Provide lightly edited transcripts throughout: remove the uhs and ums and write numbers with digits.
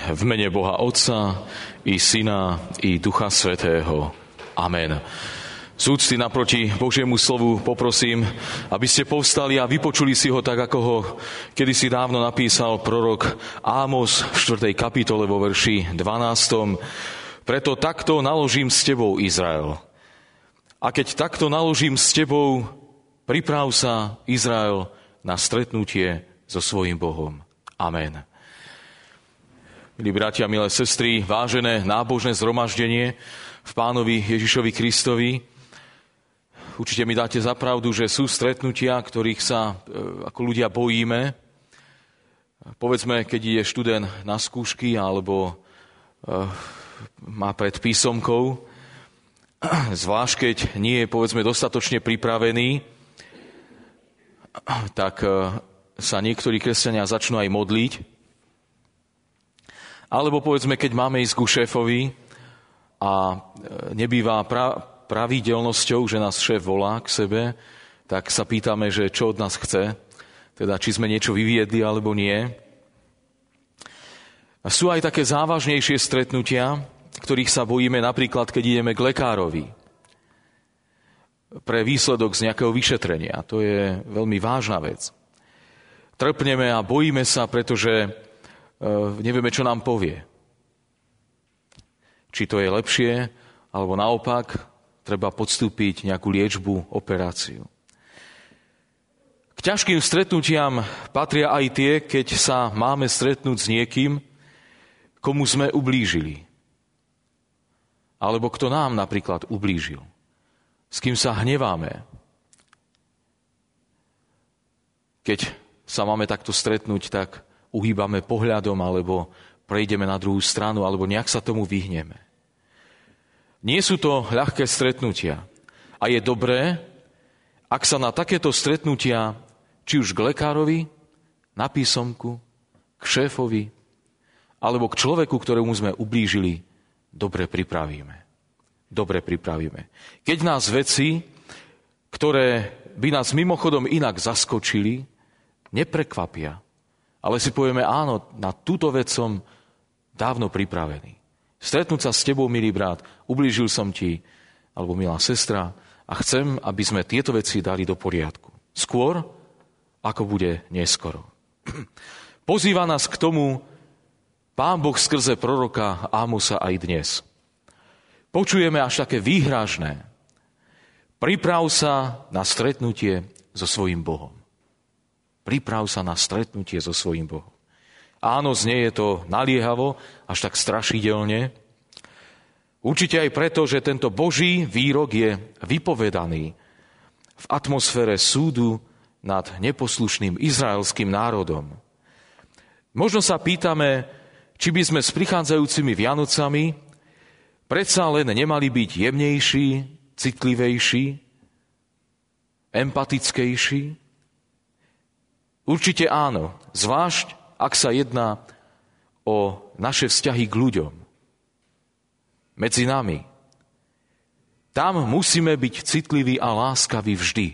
V mene Boha Otca, i Syna, i Ducha Svätého. Amen. Z úcty naproti Božiemu slovu poprosím, aby ste povstali a vypočuli si ho tak, ako ho kedysi dávno napísal prorok Ámos v 4. kapitole vo verši 12. Preto takto naložím s tebou, Izrael. A keď takto naložím s tebou, priprav sa, Izrael, na stretnutie so svojím Bohom. Amen. Milí bratia, milé sestry, vážené nábožné zhromaždenie v Pánovi Ježišovi Kristovi, určite mi dáte za pravdu, že sú stretnutia, ktorých sa ako ľudia bojíme. Povedzme, keď ide študent na skúšky alebo má pred písomkou, zvlášť keď nie je, povedzme, dostatočne pripravený, tak sa niektorí kresťania začnú aj modliť. Alebo povedzme, keď máme ísť ku šéfovi a nebýva pravidelnosťou, že nás šéf volá k sebe, tak sa pýtame, že čo od nás chce, teda či sme niečo vyviedli alebo nie. A sú aj také závažnejšie stretnutia, ktorých sa bojíme, napríklad keď ideme k lekárovi pre výsledok z nejakého vyšetrenia. To je veľmi vážna vec. Trpneme a bojíme sa, pretože nevieme, čo nám povie. Či to je lepšie, alebo naopak, treba podstúpiť nejakú liečbu, operáciu. K ťažkým stretnutiam patria aj tie, keď sa máme stretnúť s niekým, komu sme ublížili. Alebo kto nám napríklad ublížil. S kým sa hneváme. Keď sa máme takto stretnúť, tak uhýbame pohľadom, alebo prejdeme na druhú stranu, alebo nejak sa tomu vyhneme. Nie sú to ľahké stretnutia. A je dobré, ak sa na takéto stretnutia, či už k lekárovi, na písomku, k šéfovi, alebo k človeku, ktorému sme ublížili, dobre pripravíme. Keď nás veci, ktoré by nás mimochodom inak zaskočili, neprekvapia, ale si povieme, áno, na túto vec som dávno pripravený. Stretnúť sa s tebou, milý brat, ublížil som ti, alebo milá sestra, a chcem, aby sme tieto veci dali do poriadku. Skôr, ako bude neskoro. Pozýva nás k tomu Pán Boh skrze proroka Ámosa aj dnes. Počujeme až také výhražné. Priprav sa na stretnutie so svojím Bohom. Priprav sa na stretnutie so svojím Bohom. Áno, znie je to naliehavo, až tak strašidelne. Určite aj preto, že tento Boží výrok je vypovedaný v atmosfére súdu nad neposlušným izraelským národom. Možno sa pýtame, či by sme s prichádzajúcimi Vianocami predsa len nemali byť jemnejší, citlivejší, empatickejší. Určite áno, zvlášť ak sa jedná o naše vzťahy k ľuďom. Medzi nami. Tam musíme byť citliví a láskaví vždy.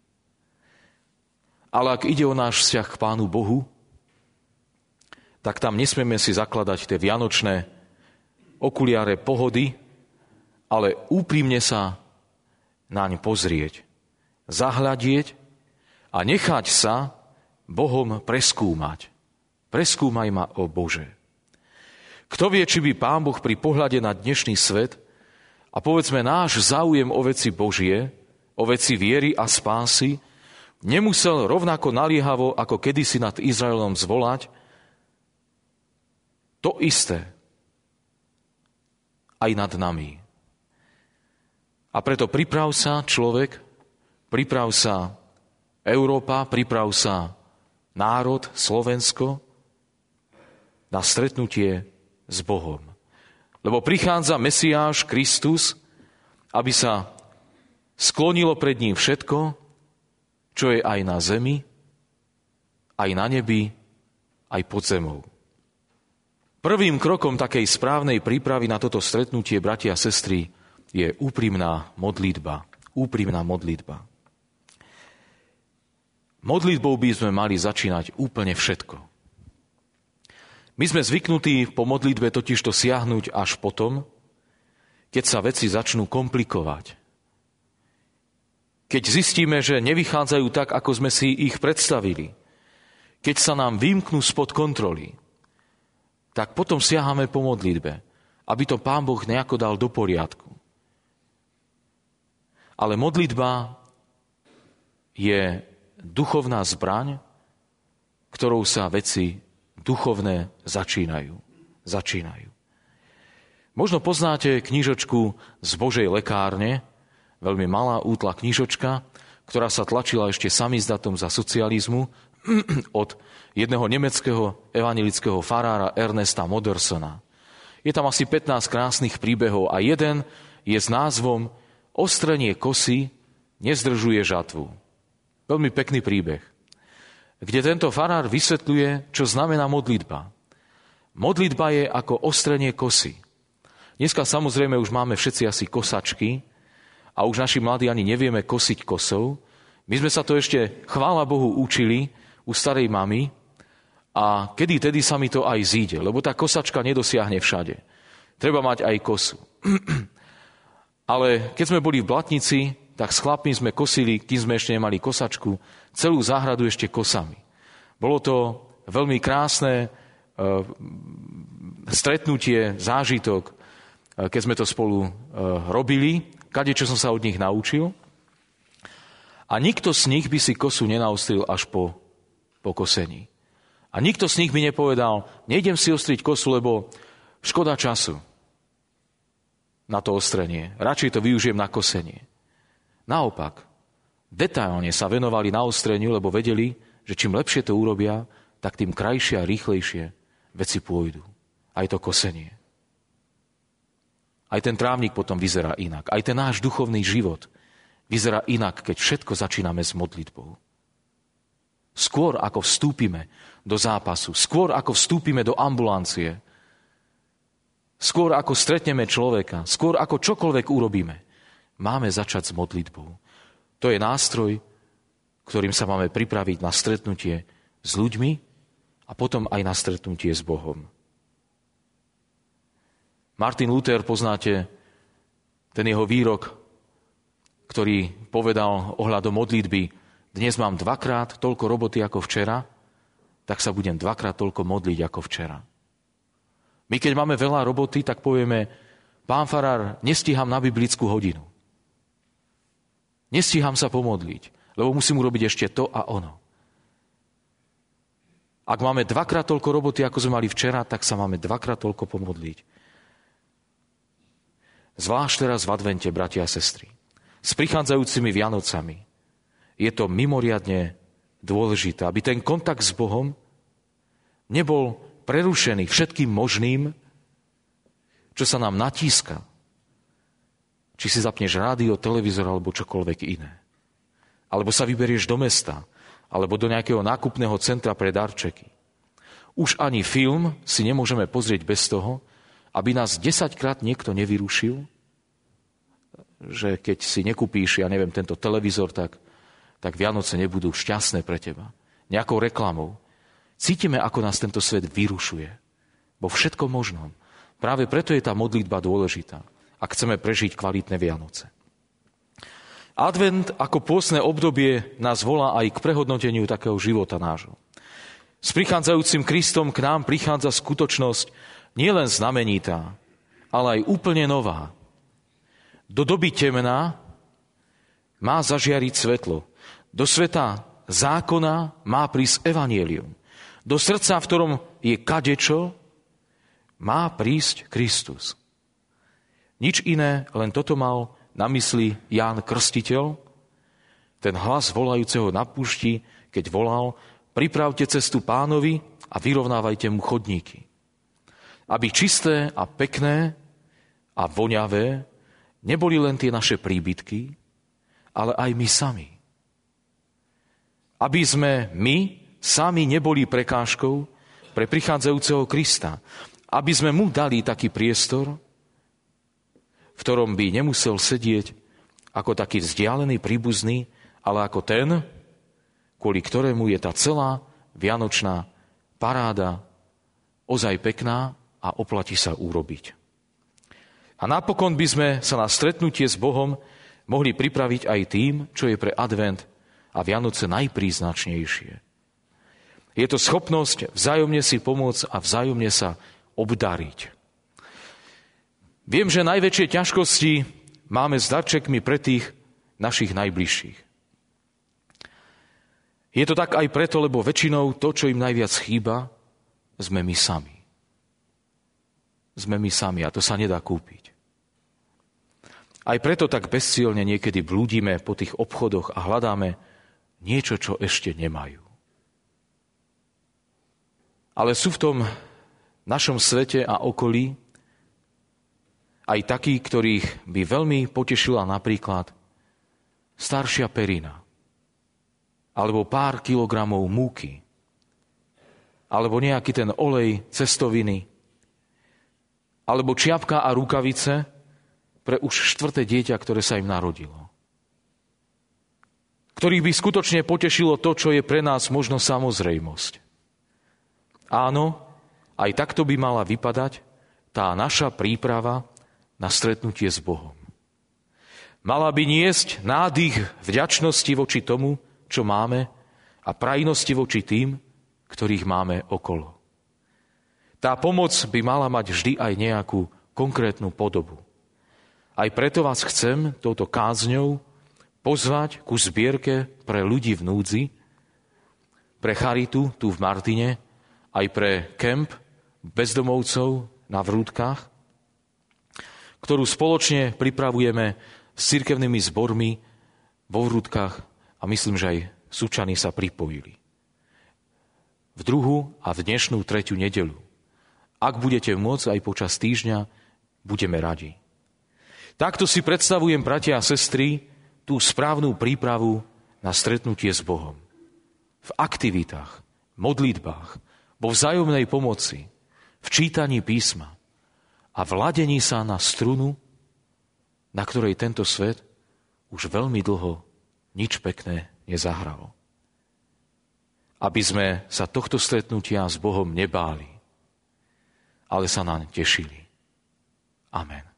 Ale ak ide o náš vzťah k Pánu Bohu, tak tam nesmieme si zakladať tie vianočné okuliare pohody, ale úprimne sa naň pozrieť, zahľadieť a nechať sa Bohom preskúmať. Preskúmaj ma, o Bože. Kto vie, či by Pán Boh pri pohľade na dnešný svet a povedzme náš záujem o veci Božie, o veci viery a spásy, nemusel rovnako naliehavo, ako kedysi nad Izraelom zvolať, to isté aj nad nami. A preto priprav sa človek, priprav sa Európa, priprav sa národ, Slovensko, na stretnutie s Bohom. Lebo prichádza Mesiáš, Kristus, aby sa sklonilo pred ním všetko, čo je aj na zemi, aj na nebi, aj pod zemou. Prvým krokom takej správnej prípravy na toto stretnutie, bratia a sestry, je úprimná modlitba. Úprimná modlitba. Modlitbou by sme mali začínať úplne všetko. My sme zvyknutí po modlitbe totižto siahnuť až potom, keď sa veci začnú komplikovať. Keď zistíme, že nevychádzajú tak, ako sme si ich predstavili. Keď sa nám vymknú spod kontroly, tak potom siahame po modlitbe, aby to Pán Boh nejako dal do poriadku. Ale modlitba je duchovná zbraň, ktorou sa veci duchovné začínajú. Možno poznáte knižočku z Božej lekárne, veľmi malá útla knižočka, ktorá sa tlačila ešte samizdatom za socializmu od jedného nemeckého evanjelického farára Ernesta Modersona. Je tam asi 15 krásnych príbehov a jeden je s názvom Ostrenie kosy nezdržuje žatvu. Veľmi pekný príbeh, kde tento farár vysvetľuje, čo znamená modlitba. Modlitba je ako ostrenie kosy. Dneska samozrejme už máme všetci asi kosačky a už naši mladí ani nevieme kosiť kosou. My sme sa to ešte, chvála Bohu, učili u starej mamy a tedy sa mi to aj zíde, lebo tá kosačka nedosiahne všade. Treba mať aj kosu. Ale keď sme boli v Blatnici, tak s chlapmi sme kosili, kým sme ešte nemali kosačku, celú záhradu ešte kosami. Bolo to veľmi krásne stretnutie, zážitok, keď sme to spolu robili, kadečo som sa od nich naučil. A nikto z nich by si kosu nenaostril až po kosení. A nikto z nich by nepovedal, nejdem si ostriť kosu, lebo škoda času na to ostrenie. Radšej to využijem na kosenie. Naopak, detailne sa venovali na ostreniu, lebo vedeli, že čím lepšie to urobia, tak tým krajšie a rýchlejšie veci pôjdu. Aj to kosenie. Aj ten trávnik potom vyzerá inak. Aj ten náš duchovný život vyzerá inak, keď všetko začíname s modlitbou. Skôr ako vstúpime do zápasu, skôr ako vstúpime do ambulancie, skôr ako stretneme človeka, skôr ako čokoľvek urobíme, máme začať s modlitbou. To je nástroj, ktorým sa máme pripraviť na stretnutie s ľuďmi a potom aj na stretnutie s Bohom. Martin Luther, poznáte ten jeho výrok, ktorý povedal ohľadom modlitby: dnes mám 2-krát toľko roboty ako včera, tak sa budem 2-krát toľko modliť ako včera. My keď máme veľa roboty, tak povieme: pán farár, nestíham na biblickú hodinu. Nestíham sa pomodliť, lebo musím urobiť ešte to a ono. Ak máme 2-krát toľko roboty, ako sme mali včera, tak sa máme 2-krát toľko pomodliť. Zvlášť teraz v advente, bratia a sestry, s prichádzajúcimi Vianocami, je to mimoriadne dôležité, aby ten kontakt s Bohom nebol prerušený všetkým možným, čo sa nám natíska. Či si zapneš rádio, televízor alebo čokoľvek iné. Alebo sa vyberieš do mesta, alebo do nejakého nákupného centra pre darčeky. Už ani film si nemôžeme pozrieť bez toho, aby nás 10-krát niekto nevyrušil, že keď si nekúpíš, ja neviem, tento televízor, tak Vianoce nebudú šťastné pre teba. Nejakou reklamou. Cítime, ako nás tento svet vyrušuje. Vo všetkom možnom. Práve preto je tá modlitba dôležitá, ak chceme prežiť kvalitné Vianoce. Advent ako pôstne obdobie nás volá aj k prehodnoteniu takého života nášho. S prichádzajúcim Kristom k nám prichádza skutočnosť nielen znamenitá, ale aj úplne nová. Do doby temna má zažiariť svetlo. Do sveta zákona má prísť evanjelium. Do srdca, v ktorom je kadečo, má prísť Kristus. Nič iné, len toto mal na mysli Ján Krstiteľ, ten hlas volajúceho na púšti, keď volal: pripravte cestu Pánovi a vyrovnávajte mu chodníky. Aby čisté a pekné a voňavé neboli len tie naše príbytky, ale aj my sami. Aby sme my sami neboli prekážkou pre prichádzajúceho Krista. Aby sme mu dali taký priestor, v ktorom by nemusel sedieť ako taký vzdialený príbuzný, ale ako ten, kvôli ktorému je tá celá vianočná paráda ozaj pekná a oplatí sa urobiť. A napokon by sme sa na stretnutie s Bohom mohli pripraviť aj tým, čo je pre advent a Vianoce najpríznačnejšie. Je to schopnosť vzájomne si pomôcť a vzájomne sa obdariť. Viem, že najväčšie ťažkosti máme s darčekmi pre tých našich najbližších. Je to tak aj preto, lebo väčšinou to, čo im najviac chýba, sme my sami. Sme my sami a to sa nedá kúpiť. Aj preto tak bezcielne niekedy blúdime po tých obchodoch a hľadáme niečo, čo ešte nemajú. Ale sú v tom našom svete a okolí aj takí, ktorých by veľmi potešila napríklad staršia perina, alebo pár kilogramov múky, alebo nejaký ten olej cestoviny, alebo čiapka a rukavice pre už 4. dieťa, ktoré sa im narodilo. Ktorých by skutočne potešilo to, čo je pre nás možno samozrejmosť. Áno, aj takto by mala vypadať tá naša príprava na stretnutie s Bohom. Mala by niesť nádych vďačnosti voči tomu, čo máme, a prajnosti voči tým, ktorých máme okolo. Tá pomoc by mala mať vždy aj nejakú konkrétnu podobu. Aj preto vás chcem touto kázňou pozvať ku zbierke pre ľudí v núdzi, pre charitu tu v Martine, aj pre kemp bezdomovcov na Vrútkach, ktorú spoločne pripravujeme s cirkevnými zbormi vo Vrútkach a myslím, že aj Sučany sa pripojili. V 2. a v dnešnú 3. nedeľu. Ak budete môcť aj počas týždňa, budeme radi. Takto si predstavujem, bratia a sestry, tú správnu prípravu na stretnutie s Bohom. V aktivitách, modlitbách, vo vzájomnej pomoci, v čítaní písma a v ladení sa na strunu, na ktorej tento svet už veľmi dlho nič pekné nezahralo. Aby sme sa tohto stretnutia s Bohom nebáli, ale sa naň tešili. Amen.